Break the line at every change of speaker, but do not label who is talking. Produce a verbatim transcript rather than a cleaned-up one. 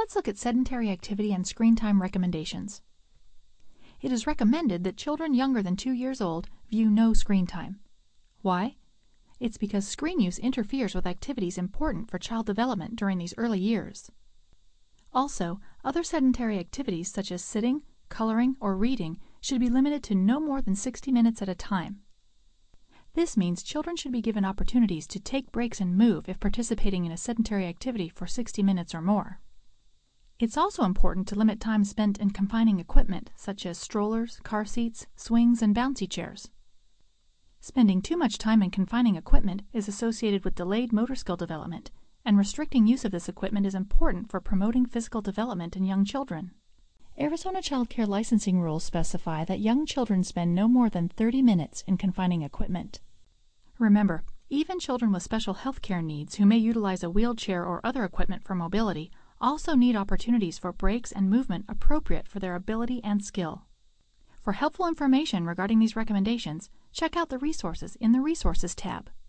Let's look at sedentary activity and screen time recommendations. It is recommended that children younger than two years old view no screen time. Why? It's because screen use interferes with activities important for child development during these early years. Also, other sedentary activities such as sitting, coloring, or reading should be limited to no more than sixty minutes at a time. This means children should be given opportunities to take breaks and move if participating in a sedentary activity for sixty minutes or more. It's also important to limit time spent in confining equipment such as strollers, car seats, swings, and bouncy chairs. Spending too much time in confining equipment is associated with delayed motor skill development, and restricting use of this equipment is important for promoting physical development in young children. Arizona Child Care licensing rules specify that young children spend no more than thirty minutes in confining equipment. Remember, even children with special health care needs who may utilize a wheelchair or other equipment for mobility also need opportunities for breaks and movement appropriate for their ability and skill. For helpful information regarding these recommendations, check out the resources in the Resources tab.